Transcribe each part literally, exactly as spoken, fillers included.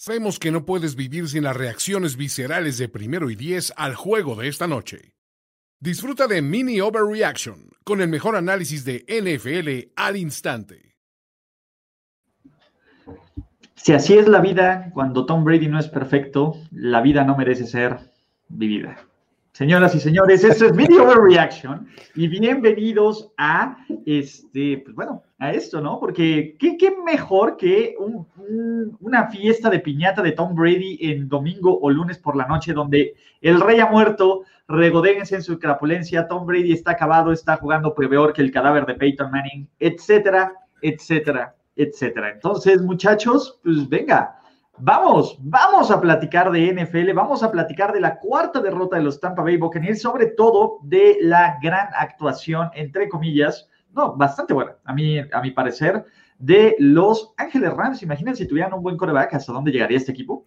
Sabemos que no puedes vivir sin las reacciones viscerales de Primero y Diez al juego de esta noche. Disfruta de Mini Overreaction con el mejor análisis de N F L al instante. Si así es la vida, cuando Tom Brady no es perfecto, la vida no merece ser vivida. Señoras y señores, esto es Mini Overreaction y bienvenidos a este, pues bueno, a esto, ¿no? Porque qué, qué mejor que un, un, una fiesta de piñata de Tom Brady en domingo o lunes por la noche, donde el rey ha muerto, regodéguense en su crapulencia, Tom Brady está acabado, está jugando peor que el cadáver de Peyton Manning, etcétera, etcétera, etcétera. Entonces, muchachos, pues venga. Vamos, vamos a platicar de N F L, vamos a platicar de la cuarta derrota de los Tampa Bay Buccaneers, sobre todo de la gran actuación, entre comillas, no, bastante buena, a mi, a mi parecer, de los Ángeles Rams. Imagínense si tuvieran un buen quarterback, ¿hasta dónde llegaría este equipo?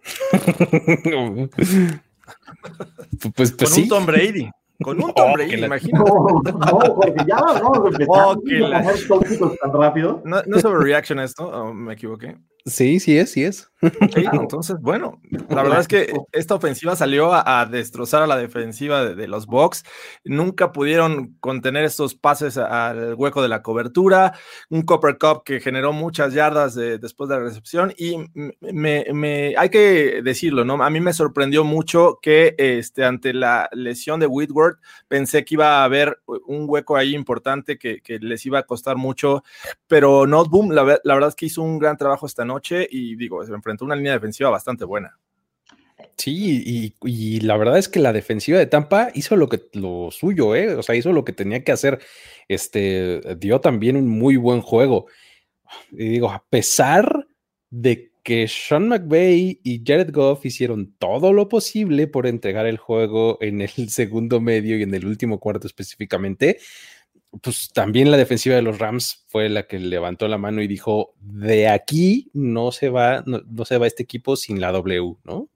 pues, pues Con sí. un Tom Brady. Con un Tom Brady, la... imagínate. No, no, porque ya vamos a empezar Oh, a la... poner tóxicos tan rápido. ¿No, no es overreaction esto? ¿O me equivoqué? Sí, sí es, sí es. Sí, entonces, bueno, la verdad es que esta ofensiva salió a, a destrozar a la defensiva de, de los Bucs. Nunca pudieron contener estos pases al hueco de la cobertura. Un Cooper Kupp que generó muchas yardas de, después de la recepción. Y me, me, hay que decirlo, ¿no? A mí me sorprendió mucho que este, ante la lesión de Whitworth, pensé que iba a haber un hueco ahí importante que, que les iba a costar mucho. Pero no, boom, la, la verdad es que hizo un gran trabajo esta noche. Noche y digo, se enfrentó a una línea defensiva bastante buena. Sí, y, y la verdad es que la defensiva de Tampa hizo lo que lo suyo, ¿eh? O sea, hizo lo que tenía que hacer. Este, dio también un muy buen juego. Y digo, a pesar de que Sean McVay y Jared Goff hicieron todo lo posible por entregar el juego en el segundo medio y en el último cuarto específicamente, pues también la defensiva de los Rams fue la que levantó la mano y dijo, de aquí no se va, no, no se va este equipo sin la W, ¿no?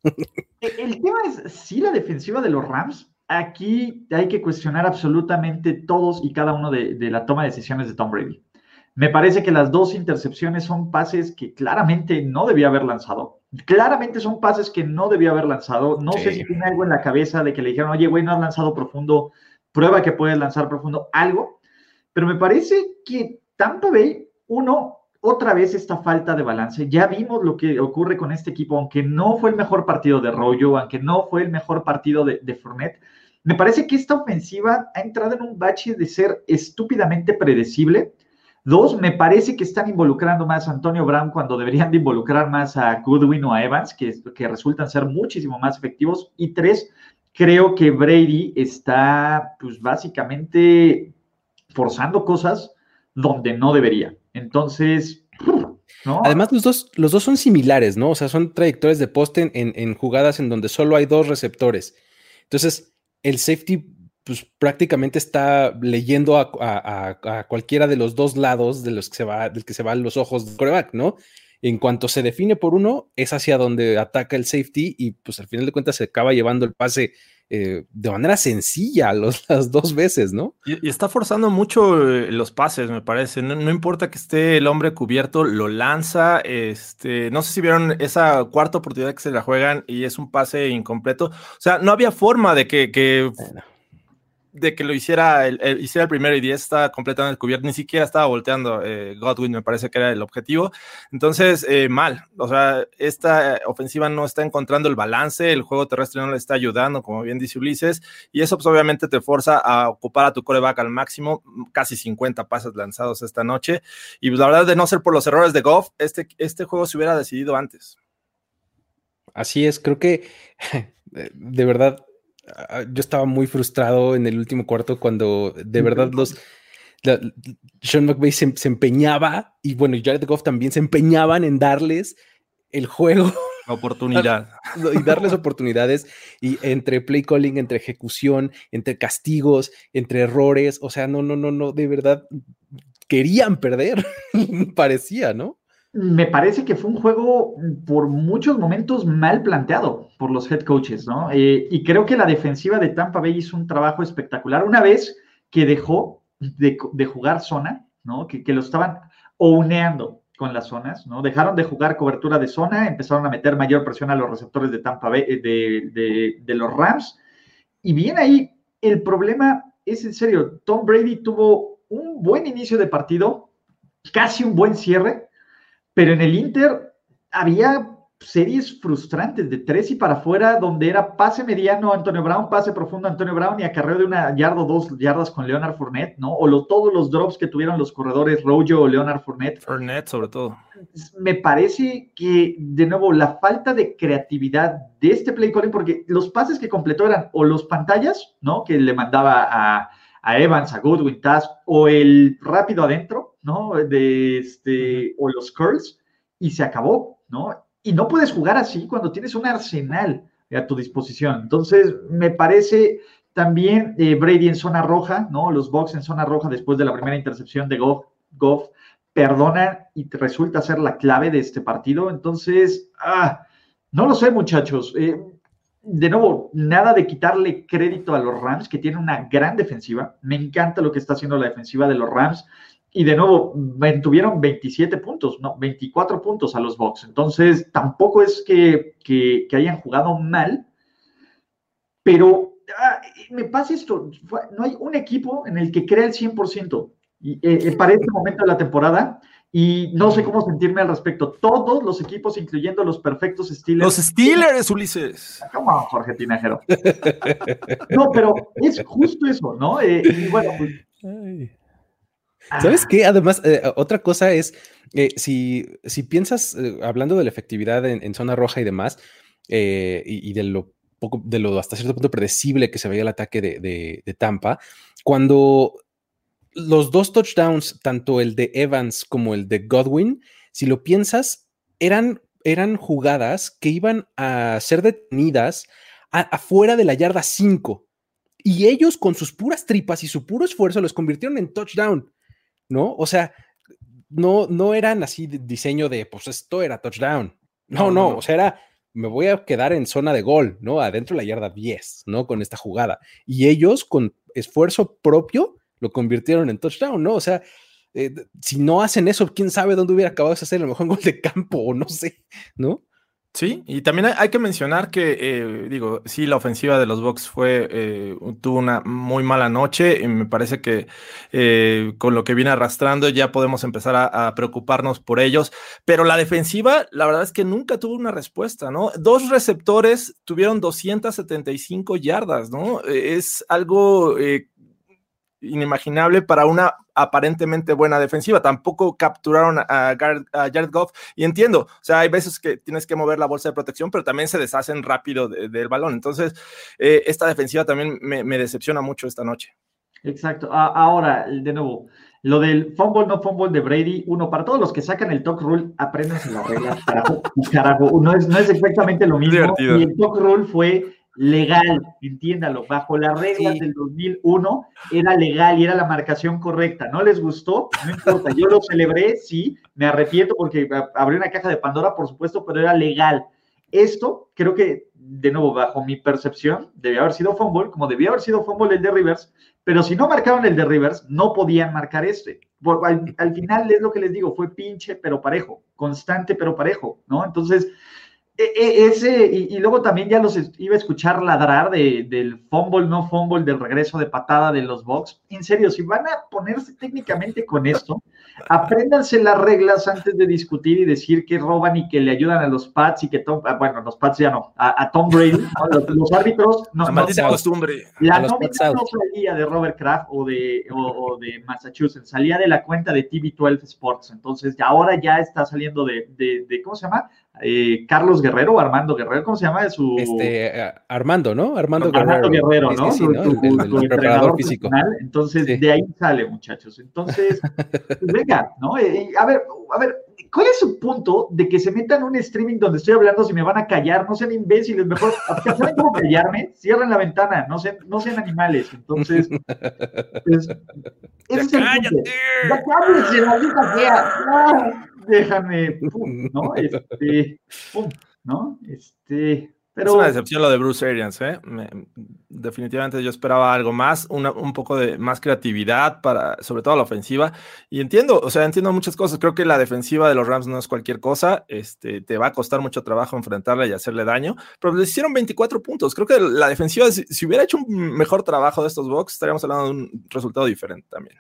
El tema es, sí, la defensiva de los Rams, aquí hay que cuestionar absolutamente todos y cada uno de, de la toma de decisiones de Tom Brady. Me parece que las dos intercepciones son pases que claramente no debía haber lanzado. Claramente son pases que no debía haber lanzado. No sí. sé si tiene algo en la cabeza de que le dijeron, oye, güey, no has lanzado profundo, prueba que puedes lanzar profundo, algo. Pero me parece que Tampa Bay, uno, otra vez esta falta de balance. Ya vimos lo que ocurre con este equipo, aunque no fue el mejor partido de Rojo, aunque no fue el mejor partido de, de Fournette. Me parece que esta ofensiva ha entrado en un bache de ser estúpidamente predecible. Dos, me parece que están involucrando más a Antonio Brown cuando deberían de involucrar más a Goodwin o a Evans, que, que resultan ser muchísimo más efectivos. Y tres, creo que Brady está, pues básicamente forzando cosas donde no debería. Entonces, ¿no? Además, los dos, los dos son similares, ¿no? O sea, son trayectorias de poste en, en jugadas en donde solo hay dos receptores. Entonces, el safety, pues prácticamente está leyendo a, a, a cualquiera de los dos lados de los que se va, del que se van los ojos del quarterback, ¿no? En cuanto se define por uno, es hacia donde ataca el safety y pues al final de cuentas se acaba llevando el pase Eh, de manera sencilla los, las dos veces, ¿no? Y, y está forzando mucho eh, los pases, me parece. No, no importa que esté el hombre cubierto, lo lanza. Este, no sé si vieron esa cuarta oportunidad que se la juegan y es un pase incompleto. O sea, no había forma de que, que bueno. de que lo hiciera el, el, hiciera el primero y diez, estaba completamente cubierto, ni siquiera estaba volteando eh, Godwin, me parece que era el objetivo. Entonces, eh, mal, o sea, esta ofensiva no está encontrando el balance, el juego terrestre no le está ayudando, como bien dice Ulises, y eso pues obviamente te forza a ocupar a tu quarterback al máximo, casi cincuenta pases lanzados esta noche, y pues la verdad, de no ser por los errores de Goff, este, este juego se hubiera decidido antes. Así es, creo que de verdad yo estaba muy frustrado en el último cuarto cuando de verdad los la, Sean McVay se, se empeñaba y bueno, Jared Goff también se empeñaban en darles el juego, oportunidad y darles oportunidades y entre play calling, entre ejecución, entre castigos, entre errores, o sea, no, no, no, no, de verdad querían perder, parecía, ¿no? Me parece que fue un juego por muchos momentos mal planteado por los head coaches, ¿no? Eh, y creo que la defensiva de Tampa Bay hizo un trabajo espectacular. Una vez que dejó de, de jugar zona, ¿no? Que, que lo estaban owneando, con las zonas, ¿no? Dejaron de jugar cobertura de zona, empezaron a meter mayor presión a los receptores de Tampa Bay, de, de, de los Rams, y bien ahí, el problema es en serio, Tom Brady tuvo un buen inicio de partido, casi un buen cierre, pero en el Inter había series frustrantes de tres y para afuera, donde era pase mediano a Antonio Brown, pase profundo a Antonio Brown y acarreo de una yarda o dos yardas con Leonard Fournette, ¿no? O lo, todos los drops que tuvieron los corredores Rojo o Leonard Fournette. Fournette, sobre todo. Me parece que, de nuevo, la falta de creatividad de este play calling, porque los pases que completó eran o los pantallas, ¿no? Que le mandaba a, a Evans, a Goodwin, Taz, o el rápido adentro, ¿no? De este, o los curls, y se acabó, ¿no? Y no puedes jugar así cuando tienes un arsenal a tu disposición. Entonces, me parece también eh, Brady en zona roja, ¿no? Los Bucs en zona roja después de la primera intercepción de Goff, Goff perdonan y resulta ser la clave de este partido. Entonces, ah, no lo sé, muchachos. Eh, de nuevo, nada de quitarle crédito a los Rams, que tienen una gran defensiva. Me encanta lo que está haciendo la defensiva de los Rams. Y de nuevo, tuvieron veintisiete puntos, no, veinticuatro puntos a los Bucs. Entonces, tampoco es que, que, que hayan jugado mal, pero ah, me pasa esto, no hay un equipo en el que crea el cien por ciento y, eh, para este momento de la temporada, y no sé cómo sentirme al respecto. Todos los equipos, incluyendo los perfectos Steelers. Los Steelers, Ulises. ¿Cómo, Jorge Tinajero? No, pero es justo eso, ¿no? Eh, y bueno, pues, Ay. ¿Sabes qué? Además, eh, otra cosa es, eh, si, si piensas, eh, hablando de la efectividad en, en zona roja y demás, eh, y, y de lo poco, de lo hasta cierto punto predecible que se veía el ataque de, de, de Tampa, cuando los dos touchdowns, tanto el de Evans como el de Godwin, si lo piensas, eran, eran jugadas que iban a ser detenidas a, afuera de la yarda cinco, y ellos con sus puras tripas y su puro esfuerzo los convirtieron en touchdown, ¿no? O sea, no, no eran así de diseño de, pues esto era touchdown. No, no, no, no, o sea, era, me voy a quedar en zona de gol, ¿no? Adentro de la yarda diez, ¿no? Con esta jugada. Y ellos, con esfuerzo propio, lo convirtieron en touchdown, ¿no? O sea, eh, si no hacen eso, quién sabe dónde hubiera acabado de hacer el mejor gol de campo, o no sé, ¿no? Sí, y también hay, hay que mencionar que, eh, digo, sí, la ofensiva de los Bucs fue, eh, tuvo una muy mala noche, y me parece que eh, con lo que viene arrastrando ya podemos empezar a, a preocuparnos por ellos, pero la defensiva, la verdad es que nunca tuvo una respuesta, ¿no? Dos receptores tuvieron doscientas setenta y cinco yardas, ¿no? Es algo eh, inimaginable para una aparentemente buena defensiva. Tampoco capturaron a, Gar- a Jared Goff, y entiendo, o sea, hay veces que tienes que mover la bolsa de protección, pero también se deshacen rápido de, del balón. Entonces, eh, esta defensiva también me, me decepciona mucho esta noche. Exacto. A- ahora, de nuevo, lo del fumble, no fumble de Brady, uno, para todos los que sacan el talk rule, apréndanse las reglas, carajo, carajo. No es, no es exactamente lo mismo, y el talk rule fue legal, entiéndalo, bajo las reglas sí. del dos mil uno era legal y era la marcación correcta. ¿No les gustó? No importa, yo lo celebré, sí, me arrepiento porque abrí una caja de Pandora, por supuesto, pero era legal. Esto, creo que, de nuevo, bajo mi percepción, debía haber sido fumble, como debía haber sido fumble el de Rivers, pero si no marcaron el de Rivers, no podían marcar este. Por, al, al final, es lo que les digo, fue pinche pero parejo, constante pero parejo, ¿no? Entonces, ese, y, y luego también ya los iba a escuchar ladrar de, del fumble, no fumble, del regreso de patada de los Bucs. En serio, si van a ponerse técnicamente con esto, apréndanse las reglas antes de discutir y decir que roban y que le ayudan a los Pats y que Tom, bueno, los Pats ya no, a, a Tom Brady, ¿no? los, los árbitros, no, la maldita no, costumbre. La nómina no salía de Robert Kraft o de, o, o de Massachusetts, salía de la cuenta de T V doce Sports, entonces ahora ya está saliendo de, de, de ¿cómo se llama? Eh, Carlos Guerrero o Armando Guerrero, ¿cómo se llama? De su... Este, uh, Armando, ¿no? Armando, Armando Guerrero, Guerrero, ¿no? Sí, sí, ¿no? Su, el, el, el, el preparador físico. Personal. Entonces, sí. de ahí sale, muchachos. Entonces, pues venga, ¿no? Eh, a ver, a ver, ¿cuál es su punto de que se metan un streaming donde estoy hablando si me van a callar? No sean imbéciles, mejor, ¿saben cómo callarme? Cierren la ventana, no sean, no sean animales. Entonces, pues, ese es el punto. ¡Ya cállese, maldita sea! ¡Ah! Déjame, pum, ¿no? Este, pum, ¿no? Este, Pero... Es una decepción lo de Bruce Arians, ¿eh? Me, definitivamente yo esperaba algo más, una, un poco de más creatividad, para, sobre todo la ofensiva. Y entiendo, o sea, entiendo muchas cosas. Creo que la defensiva de los Rams no es cualquier cosa. Este, te va a costar mucho trabajo enfrentarla y hacerle daño. Pero les hicieron veinticuatro puntos. Creo que la defensiva, si, si hubiera hecho un mejor trabajo de estos Bucs, estaríamos hablando de un resultado diferente también.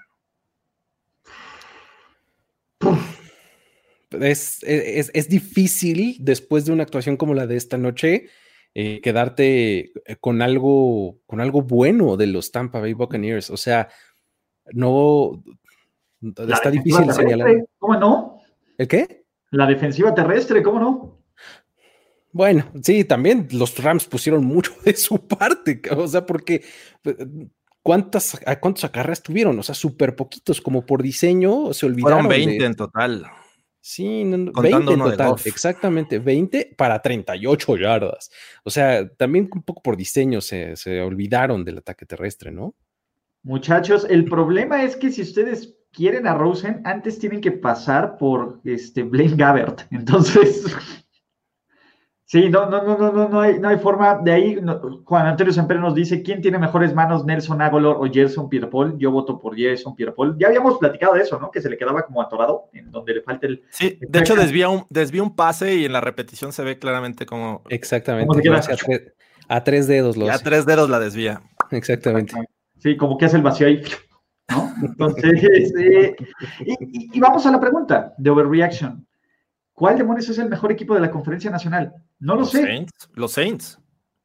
Es, es, es difícil, después de una actuación como la de esta noche, eh, quedarte con algo, con algo bueno de los Tampa Bay Buccaneers. O sea, no La está difícil señalar. ¿Cómo no? ¿El qué? La defensiva terrestre, ¿cómo no? Bueno, sí, también los Rams pusieron mucho de su parte, o sea, porque ¿cuántas, a cuántos acarreos tuvieron? O sea, súper poquitos, como por diseño se olvidaron. Fueron veinte de... en total. Sí, no, Contando veinte en uno total, de exactamente, veinte para treinta y ocho yardas. O sea, también un poco por diseño se, se olvidaron del ataque terrestre, ¿no? Muchachos, el problema es que si ustedes quieren a Rosen, antes tienen que pasar por este Blaine Gabbert. Entonces, sí, no, no, no, no, no, no hay, no hay forma. De ahí, no, Juan Antonio Semper nos dice, ¿quién tiene mejores manos, Nelson Agholor o Gerson Pierre-Paul? Yo voto por Gerson Pierre-Paul. Ya habíamos platicado de eso, ¿no? Que se le quedaba como atorado, en donde le falta el... Sí, de hecho desvía un, desvía un pase y en la repetición se ve claramente cómo... Exactamente. ¿Cómo se queda? A, tres, a tres dedos lo A hace. tres dedos la desvía. Exactamente. Sí, como que hace el vacío ahí, ¿no? Entonces, eh, y, y vamos a la pregunta de Overreaction. ¿Cuál demonios es el mejor equipo de la Conferencia Nacional? No lo los sé. Saints, los Saints.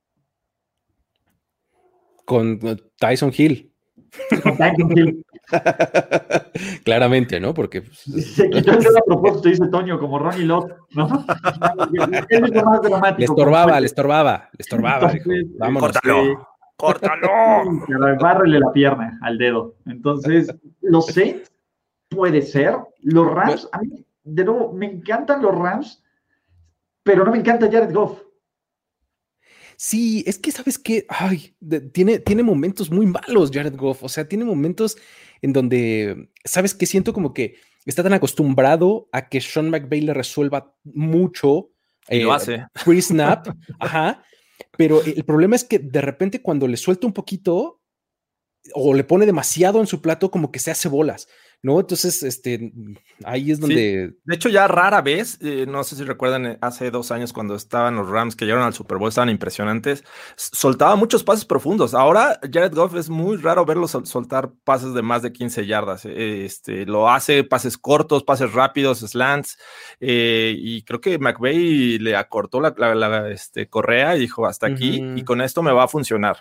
Con Tyson Hill. Con Tyson Hill. Claramente, ¿no? Porque se quitó el dedo a propósito, dice Toño, como Ronnie Lott, ¿no? Él es lo más dramático. Le estorbaba, le estorbaba, le estorbaba. Entonces, dijo, vámonos. Córtalo. ¡Córtalo! Bárrele la pierna al dedo. Entonces, los Saints, puede ser. Los Rams, a mí, de nuevo, me encantan los Rams, pero no me encanta Jared Goff. Sí, es que, ¿sabes qué? Ay, de, tiene, tiene momentos muy malos Jared Goff. O sea, tiene momentos en donde, ¿sabes qué? Siento como que está tan acostumbrado a que Sean McVay le resuelva mucho. Y eh, lo hace. Pre-snap, ajá. Pero el problema es que de repente cuando le suelta un poquito o le pone demasiado en su plato, como que se hace bolas, ¿no? Entonces, este, ahí es donde... Sí. De hecho, ya rara vez, eh, no sé si recuerdan, hace dos años cuando estaban los Rams que llegaron al Super Bowl, estaban impresionantes, soltaba muchos pases profundos. Ahora, Jared Goff es muy raro verlo sol- soltar pases de más de quince yardas. Eh, este, lo hace pases cortos, pases rápidos, slants, eh, y creo que McVay le acortó la, la, la este, correa y dijo, hasta aquí, uh-huh. y con esto me va a funcionar.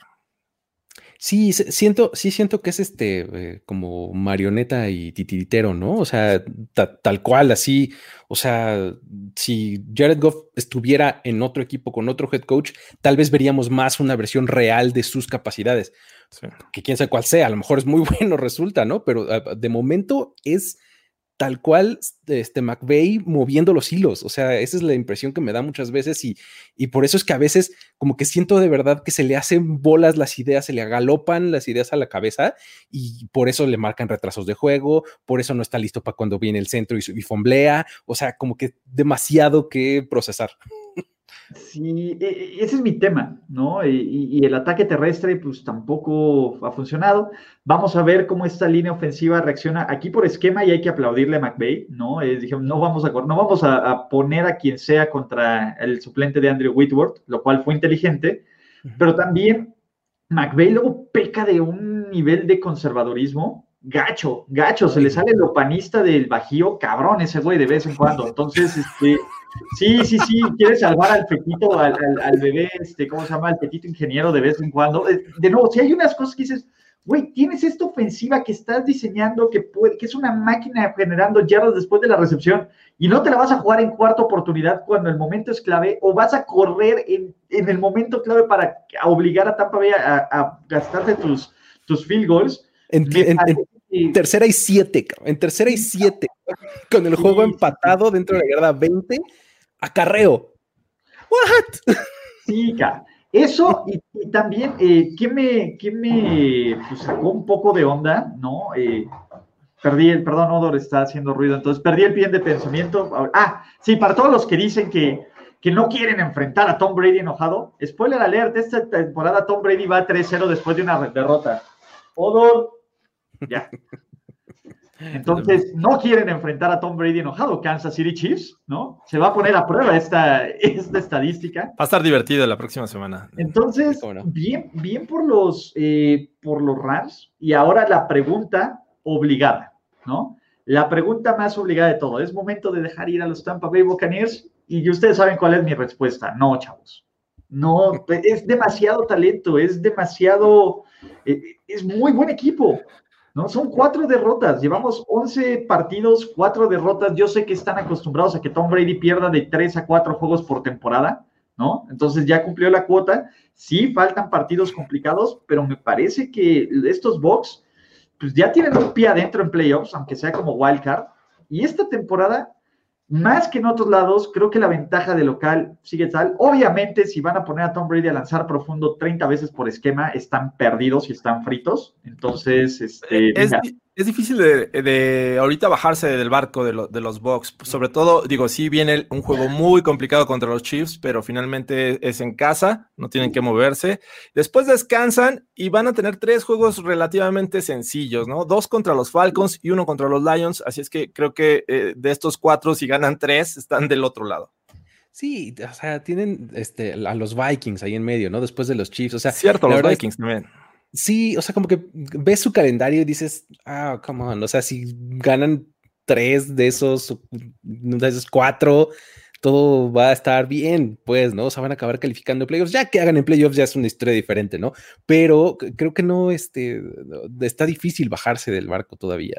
Sí, siento, sí siento que es este eh, como marioneta y titiritero, ¿no? O sea, ta, tal cual, así. O sea, si Jared Goff estuviera en otro equipo con otro head coach, tal vez veríamos más una versión real de sus capacidades. Sí. Que quién sabe cuál sea, a lo mejor es muy bueno, resulta, ¿no? Pero uh, de momento es tal cual este McVay moviendo los hilos. O sea, esa es la impresión que me da muchas veces y, y por eso es que a veces como que siento de verdad que se le hacen bolas las ideas, se le agalopan las ideas a la cabeza y por eso le marcan retrasos de juego, por eso no está listo para cuando viene el centro y, y fomblea. O sea, como que demasiado que procesar. Sí, ese es mi tema, ¿no? Y, y el ataque terrestre, pues tampoco ha funcionado. Vamos a ver cómo esta línea ofensiva reacciona aquí por esquema y hay que aplaudirle a McVay, ¿no? Eh, dijeron, no vamos, a, no vamos a, a poner a quien sea contra el suplente de Andrew Whitworth, lo cual fue inteligente, pero también McVay luego peca de un nivel de conservadorismo gacho, gacho, se le sale el lopanista del Bajío, cabrón ese güey de vez en cuando. Entonces, este, sí, sí, sí, quiere salvar al petito, al, al, al bebé, este, ¿cómo se llama? Al petito ingeniero de vez en cuando. De, de nuevo, si hay unas cosas que dices, güey, tienes esta ofensiva que estás diseñando, que, puede, que es una máquina generando yardas después de la recepción, y no te la vas a jugar en cuarta oportunidad cuando el momento es clave, o vas a correr en, en el momento clave para obligar a Tampa Bay a, a gastarte tus, tus field goals. En, en, en tercera y siete, en tercera y siete, con el juego sí, empatado sí, dentro de la yarda veinte, acarreo. ¿What? Sí, cara. Eso, y, y también, eh, ¿qué me, qué me pues, sacó un poco de onda, no? Eh, perdí el, perdón, Odor está haciendo ruido, entonces perdí el bien de pensamiento. Ah, sí, para todos los que dicen que, que no quieren enfrentar a Tom Brady enojado. Spoiler alert, esta temporada Tom Brady va tres cero después de una derrota. Odor, ya. Entonces, no quieren enfrentar a Tom Brady enojado, Kansas City Chiefs, ¿no? Se va a poner a prueba esta, esta estadística. Va a estar divertido la próxima semana. Entonces, no? bien, bien por los, eh, por los Rams. Y ahora la pregunta obligada, ¿no? La pregunta más obligada de todo. ¿Es momento de dejar ir a los Tampa Bay Buccaneers? Y ustedes saben cuál es mi respuesta. No, chavos. No, es demasiado talento, es demasiado... Eh, es muy buen equipo. ¿No? Son cuatro derrotas, llevamos once partidos, cuatro derrotas. Yo sé que están acostumbrados a que Tom Brady pierda de tres a cuatro juegos por temporada, ¿no? Entonces ya cumplió la cuota. Sí, faltan partidos complicados, pero me parece que estos Bucs pues ya tienen un pie adentro en playoffs, aunque sea como wildcard. Y esta temporada, más que en otros lados, creo que la ventaja de local sigue tal. Obviamente, si van a poner a Tom Brady a lanzar profundo treinta veces por esquema, están perdidos y están fritos. Entonces, este... Es, es difícil de, de ahorita bajarse del barco de, lo, de los Bucs. Sobre todo, digo, sí viene un juego muy complicado contra los Chiefs, pero finalmente es en casa, no tienen que moverse. Después descansan y van a tener tres juegos relativamente sencillos, ¿no? Dos contra los Falcons y uno contra los Lions. Así es que creo que eh, de estos cuatro, si ganan tres, están del otro lado. Sí, o sea, tienen este, a los Vikings ahí en medio, ¿no? Después de los Chiefs, o sea... Cierto, los Vikings es, también. Sí, o sea, como que ves su calendario y dices, ah, come on, o sea, si ganan tres de esos, de esos cuatro, todo va a estar bien, pues, ¿no? O sea, van a acabar calificando en playoffs. Ya que hagan en playoffs ya es una historia diferente, ¿no? Pero creo que no, este, está difícil bajarse del barco todavía.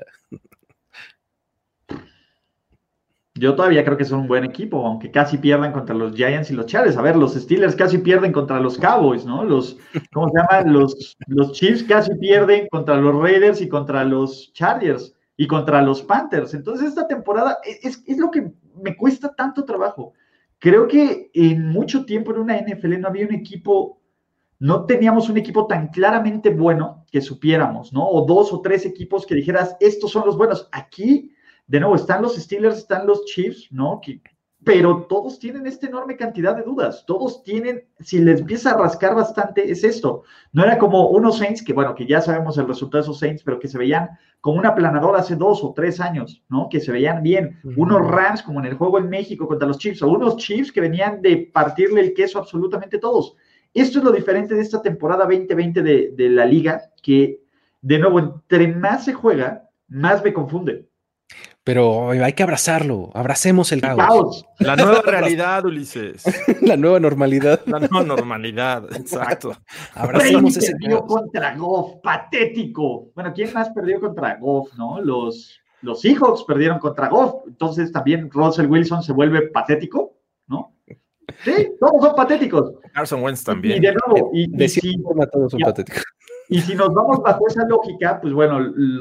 Yo todavía creo que son un buen equipo, aunque casi pierdan contra los Giants y los Chargers. A ver, los Steelers casi pierden contra los Cowboys, ¿no? Los, ¿cómo se llama? Los, los Chiefs casi pierden contra los Raiders y contra los Chargers y contra los Panthers. Entonces, esta temporada es, es lo que me cuesta tanto trabajo. Creo que en mucho tiempo en una N F L no había un equipo, no teníamos un equipo tan claramente bueno que supiéramos, ¿no? O dos o tres equipos que dijeras, estos son los buenos. Aquí... De nuevo, están los Steelers, están los Chiefs, ¿no? Que, pero todos tienen esta enorme cantidad de dudas. Todos tienen, si les empieza a rascar bastante, es esto. No era como unos Saints, que bueno, que ya sabemos el resultado de esos Saints, pero que se veían como una aplanadora hace dos o tres años, ¿no? Que se veían bien. Uh-huh. Unos Rams, como en el juego en México contra los Chiefs, o unos Chiefs que venían de partirle el queso a absolutamente todos. Esto es lo diferente de esta temporada veinte veinte de, de la liga, que, de nuevo, entre más se juega, más me confunde. Pero hay que abrazarlo, abracemos el caos. caos. La nueva realidad, Ulises. La nueva normalidad. La nueva normalidad, exacto. Abracemos ese perdió caos. Contra Goff, patético. Bueno, ¿quién más perdió contra Goff, no? Los, los Seahawks perdieron contra Goff, entonces también Russell Wilson se vuelve patético, ¿no? Sí, todos son patéticos. Carson Wentz también. Y de nuevo, y, de y si, todos son ya, patéticos. Y si nos vamos bajo esa lógica, pues bueno,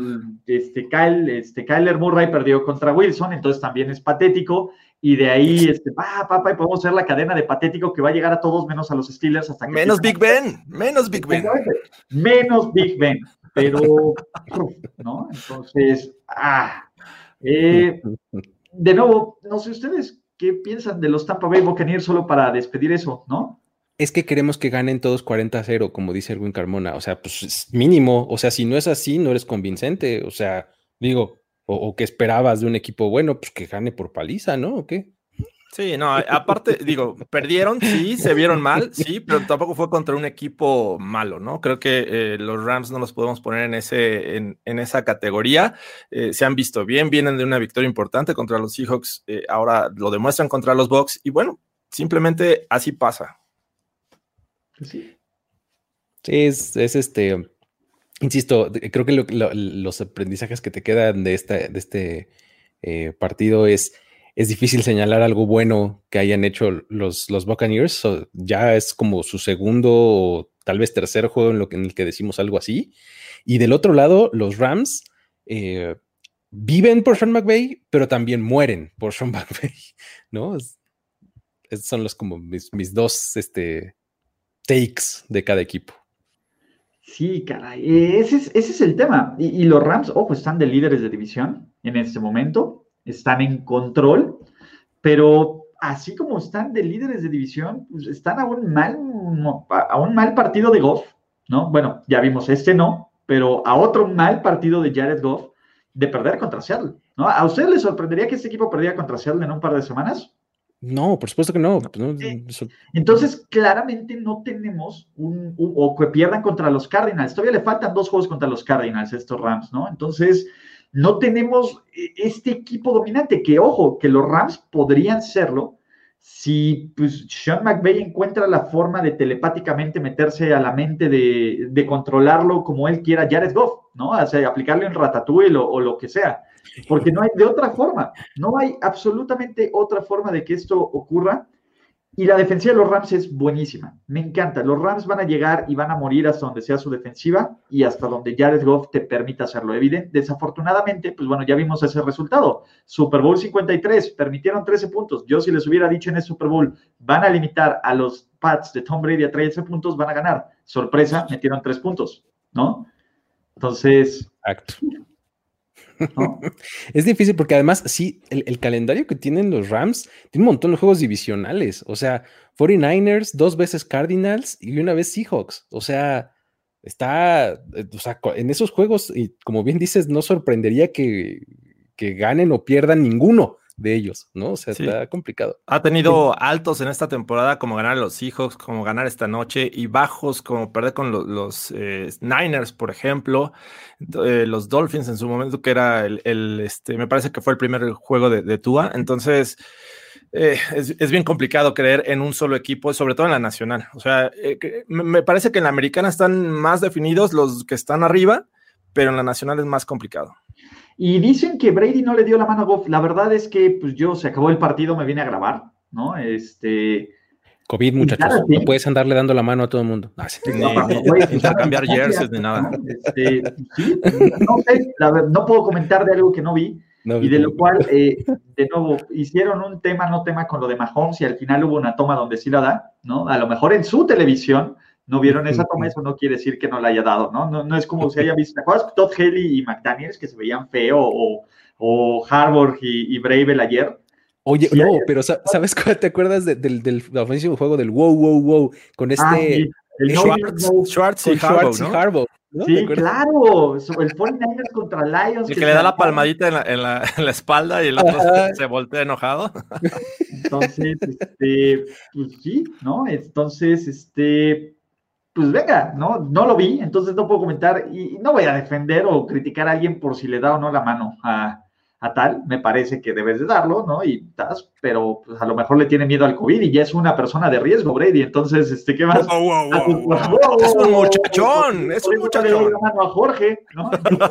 este, Kyle, este, Kyler Murray perdió contra Wilson, entonces también es patético, y de ahí, este, pa, pa, pa, y podemos hacer la cadena de patético que va a llegar a todos menos a los Steelers hasta que... Menos Big Ben, menos Big Ben. Menos Big Ben, pero, ¿no? Entonces, ah, eh, de nuevo, no sé ustedes, ¿qué piensan de los Tampa Bay Buccaneers solo para despedir eso, no? Es que queremos que ganen todos cuarenta a cero, como dice Erwin Carmona. O sea, pues es mínimo. O sea, si no es así, no eres convincente. O sea, digo, o, o que esperabas de un equipo bueno, pues que gane por paliza, ¿no? ¿O qué? Sí, no, aparte, digo, perdieron, sí, se vieron mal, sí, pero tampoco fue contra un equipo malo, ¿no? Creo que eh, los Rams no los podemos poner en, ese, en, en esa categoría. Eh, se han visto bien, vienen de una victoria importante contra los Seahawks, eh, ahora lo demuestran contra los Bucs, y bueno, simplemente así pasa. Sí, es, es este, insisto, creo que lo, lo, los aprendizajes que te quedan de, esta, de este eh, partido es, es difícil señalar algo bueno que hayan hecho los, los Buccaneers. So, ya es como su segundo o tal vez tercer juego en, lo que, en el que decimos algo así. Y del otro lado, los Rams eh, viven por Sean McVay, pero también mueren por Sean McVay, ¿no? Es, es, son los como mis, mis dos, este... takes de cada equipo. Sí, caray, ese es, ese es el tema. Y, y los Rams, ojo, están de líderes de división en este momento, están en control, pero así como están de líderes de división, pues están a un mal, a un mal partido de Goff, ¿no? Bueno, ya vimos, este no, pero a otro mal partido de Jared Goff de perder contra Seattle, ¿no? ¿A usted le sorprendería que este equipo perdiera contra Seattle en un par de semanas? No, por supuesto que no. no Sí. Eso... Entonces, claramente no tenemos un, un, o que pierdan contra los Cardinals. Todavía le faltan dos juegos contra los Cardinals, estos Rams, ¿no? Entonces, no tenemos este equipo dominante, que ojo, que los Rams podrían serlo si pues, Sean McVay encuentra la forma de telepáticamente meterse a la mente de, de controlarlo como él quiera Jared Goff, ¿no? O sea, aplicarle en Ratatouille o, o lo que sea. Porque no hay de otra forma, no hay absolutamente otra forma de que esto ocurra. Y la defensiva de los Rams es buenísima, me encanta. Los Rams van a llegar y van a morir hasta donde sea su defensiva y hasta donde Jared Goff te permita hacerlo. Evidente, desafortunadamente, pues bueno, ya vimos ese resultado. Super Bowl cincuenta y tres, permitieron trece puntos. Yo si les hubiera dicho en el Super Bowl, van a limitar a los Pats de Tom Brady a trece puntos, van a ganar. Sorpresa, metieron tres puntos, ¿no? Entonces... Exacto. ¿No? Es difícil porque además, sí, el, el calendario que tienen los Rams tiene un montón de juegos divisionales. O sea, cuarenta y nueve ers, dos veces Cardinals y una vez Seahawks. O sea, está, o sea, en esos juegos, y como bien dices, no sorprendería que, que ganen o pierdan ninguno de ellos, ¿no? O sea, sí. Está complicado. Ha tenido altos en esta temporada, como ganar a los Seahawks, como ganar esta noche, y bajos, como perder con los, los eh, Niners, por ejemplo, eh, los Dolphins en su momento, que era el, el este, me parece que fue el primer juego de, de Tua. Entonces, eh, es, es bien complicado creer en un solo equipo, sobre todo en la nacional. O sea, eh, me, me parece que en la americana están más definidos los que están arriba, pero en la nacional es más complicado. Y dicen que Brady no le dio la mano a Goff. La verdad es que pues yo se acabó el partido, me vine a grabar, ¿no? Este... COVID, muchachos. Claro, sí. No puedes andarle dando la mano a todo el mundo. No, sí. Ni, no, ni, ni intercambiar jerseys ni nada. ¿No? Este, sí, no sé, la, no puedo comentar de algo que no vi. No, y de lo cual, eh, de nuevo, hicieron un tema, no tema con lo de Mahomes, y al final hubo una toma donde sí la da, ¿no? A lo mejor en su televisión no vieron esa toma, eso no quiere decir que no la haya dado, ¿no? No, no es como si haya visto, ¿te acuerdas? Todd Haley y McDaniels que se veían feo, o, o Harbaugh y, y Bravel ayer. Oye, sí, no, hay... pero ¿sabes cuál? ¿Te acuerdas de, del, del, del ofensivo juego del wow, wow, wow? Con este ah, sí. el Schwartz, no, Schwartz y Harbaugh, ¿no? Harbaugh, ¿no? Sí, claro, el cuarenta y nueve ers contra Lions. El que, que le da la palmadita en la, en, la, en la espalda y el otro se, se voltea enojado. Entonces, este, pues sí, ¿no? Entonces, este... pues venga, ¿no? No lo vi, entonces no puedo comentar y no voy a defender o criticar a alguien por si le da o no la mano a, a tal, me parece que debes de darlo, ¿no? Y tas, pero pues, a lo mejor le tiene miedo al COVID y ya es una persona de riesgo, Brady, entonces, este, ¿qué más? Wow, wow, wow, wow, wow, wow, es un muchachón, es un muchachón. Le doy la mano a Jorge, ¿no?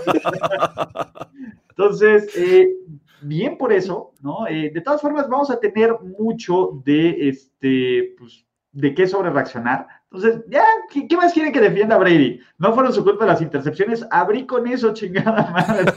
Entonces, eh, bien por eso, ¿no? Eh, de todas formas, vamos a tener mucho de, este, pues, de qué sobre reaccionar. Entonces, ya, ¿qué, ¿qué más quieren que defienda a Brady? No fueron su culpa las intercepciones, abrí con eso, chingada madre.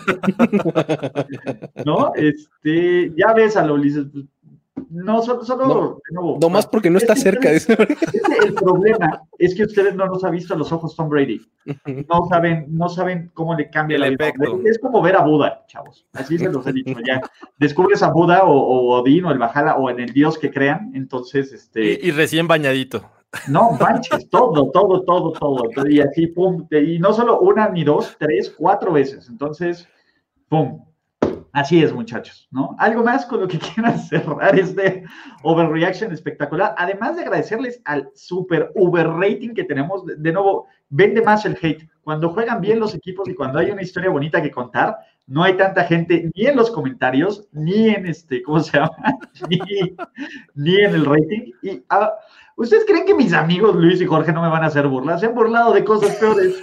¿No? Este, ya ves a lo Ulises, no, solo, solo no, de nuevo. No más porque no está cerca de eso. El problema es que ustedes no nos han visto a los ojos Tom Brady. No saben, no saben cómo le cambia el la efecto. vida. Es como ver a Buda, chavos. Así se los he dicho ya. Descubres a Buda o, o Odín o el Valhalla o en el dios que crean, entonces, este. Y, y recién bañadito. No, manches, todo, todo, todo, todo. Y así, pum. Y no solo una, ni dos, tres, cuatro veces. Entonces, pum. Así es, muchachos, ¿no? Algo más con lo que quieran cerrar este overreaction espectacular. Además de agradecerles al super overrating que tenemos. De, de nuevo, vende más el hate. Cuando juegan bien los equipos y cuando hay una historia bonita que contar, no hay tanta gente ni en los comentarios, ni en este, ¿cómo se llama? ni, ni en el rating. Y uh, ¿ustedes creen que mis amigos Luis y Jorge no me van a hacer burlas? Se han burlado de cosas peores.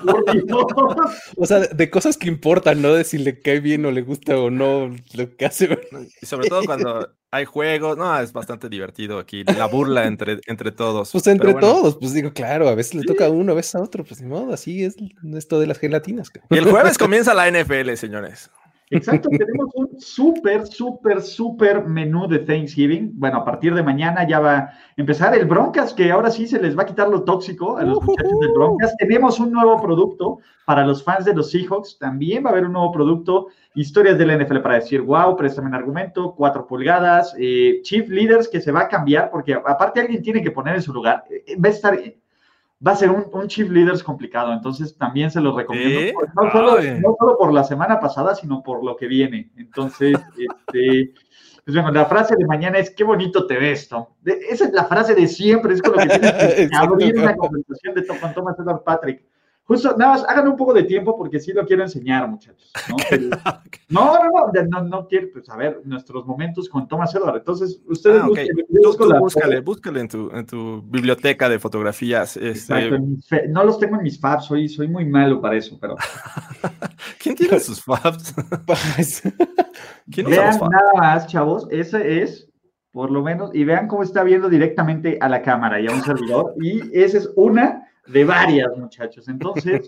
O sea, de cosas que importan, ¿no? De si le cae bien o le gusta o no lo que hace. Y sobre todo cuando hay juegos, no, es bastante divertido aquí, la burla entre, entre todos. Pues entre bueno. todos, pues digo, claro, a veces le toca a uno, a veces a otro, pues ni modo, así es esto de las gelatinas. Y el jueves comienza la N F L, señores. Exacto, tenemos un súper, súper, súper menú de Thanksgiving. Bueno, a partir de mañana ya va a empezar el Broncas, que ahora sí se les va a quitar lo tóxico a los uh-huh. muchachos del Broncas. Tenemos un nuevo producto para los fans de los Seahawks. También va a haber un nuevo producto. Historias de la N F L para decir, wow, préstame un argumento, cuatro pulgadas. Eh, Chief Leaders, que se va a cambiar, porque aparte alguien tiene que poner en su lugar. Eh, va a estar... Va a ser un, un Chief Leaders complicado, entonces también se los recomiendo. ¿Eh? No, solo, no solo por la semana pasada, sino por lo que viene. Entonces, este, pues bueno, la frase de mañana es, qué bonito te ves, Tom. De, esa es la frase de siempre, es con lo que tienes que abrir una conversación de Tom, con Thomas Edward Patrick. Justo, nada más, hagan un poco de tiempo porque sí lo quiero enseñar, muchachos. No, no, no, no, no, no quiero, pues a ver, nuestros momentos con Thomas Edward. Entonces, ustedes ah, okay. busquen, tú, tú búscale, búscale en tu, en tu biblioteca de fotografías. Exacto, este... mis, no los tengo en mis fabs, soy, soy muy malo para eso, pero... ¿Quién tiene sus fabs? ¿Quién usa los fabs? Nada más, chavos, ese es, por lo menos, y vean cómo está viendo directamente a la cámara y a un servidor, y esa es una... de varias, muchachos. Entonces,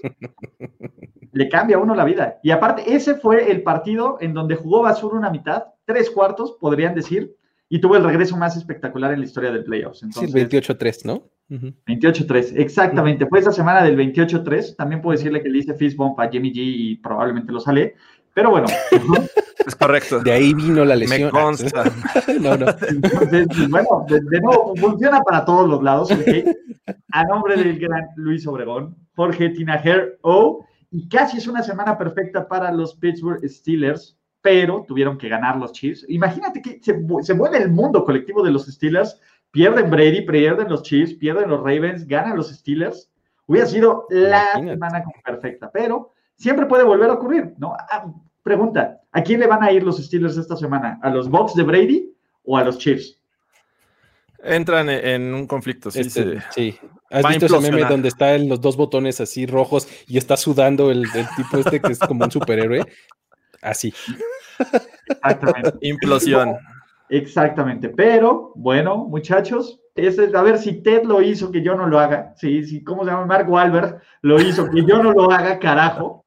le cambia a uno la vida. Y aparte, ese fue el partido en donde jugó Basura una mitad, tres cuartos, podrían decir, y tuvo el regreso más espectacular en la historia del playoffs. Entonces, sí, veintiocho tres, ¿no? Uh-huh. veintiocho tres, exactamente. Uh-huh. Fue esa semana del veintiocho tres. También puedo decirle que le hice fist bump a Jimmy G y probablemente lo sale. Pero bueno. Uh-huh. Es correcto. De ahí vino la lesión. Me consta. no, no. Entonces, bueno, de, de nuevo, funciona para todos los lados. ¿Okay? A nombre del gran Luis Obregón, Jorge Tinajero, oh, y casi es una semana perfecta para los Pittsburgh Steelers, pero tuvieron que ganar los Chiefs. Imagínate que se, se mueve el mundo colectivo de los Steelers, pierden Brady, pierden los Chiefs, pierden los Ravens, ganan los Steelers. Hubiera sido la Imagínate. semana perfecta, pero siempre puede volver a ocurrir, ¿no? Ah, pregunta, ¿a quién le van a ir los Steelers esta semana? ¿A los Bucs de Brady o a los Chiefs? Entran en un conflicto, sí. Este, sí. ¿Has visto ese meme donde están los dos botones así rojos y está sudando el, el tipo este que es como un superhéroe? Así. Exactamente. Implosión. Exactamente. Pero, bueno, muchachos, ese, a ver si Ted lo hizo que yo no lo haga. Sí, sí, ¿cómo se llama? Mark Wahlberg lo hizo que yo no lo haga, carajo.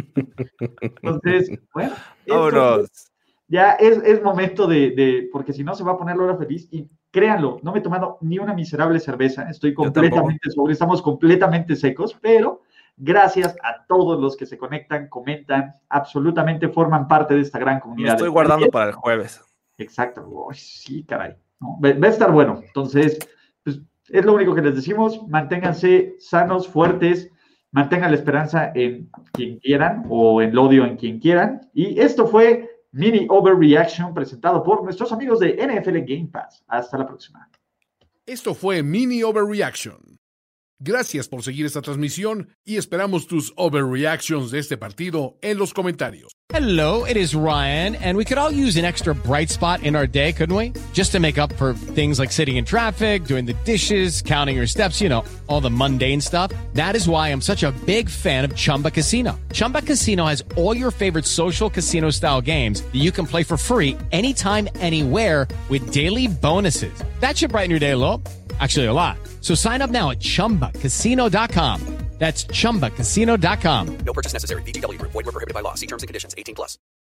Entonces, bueno. Entonces, ya es, es momento de, de, porque si no se va a poner la hora feliz y créanlo, no me he tomado ni una miserable cerveza, estoy completamente sobre, estamos completamente secos, pero gracias a todos los que se conectan, comentan, absolutamente forman parte de esta gran comunidad. Me estoy guardando para el jueves. Exacto, oh, sí, caray, ¿no? Va, va a estar bueno, entonces, pues, es lo único que les decimos, manténganse sanos, fuertes, mantengan la esperanza en quien quieran o el odio en quien quieran, y esto fue Mini Overreaction presentado por nuestros amigos de N F L Game Pass. Hasta la próxima. Esto fue Mini Overreaction. Gracias por seguir esta transmisión y esperamos tus overreactions de este partido en los comentarios. Hello, it is Ryan, and we could all use an extra bright spot in our day, couldn't we? Just to make up for things like sitting in traffic, doing the dishes, counting your steps, you know, all the mundane stuff. That is why I'm such a big fan of Chumba Casino. Chumba Casino has all your favorite social casino-style games that you can play for free anytime, anywhere with daily bonuses. That should brighten your day a little. Actually, a lot. So sign up now at chumba casino dot com. That's chumba casino dot com. No purchase necessary. V G W Group. Void where prohibited by law. See terms and conditions. eighteen plus.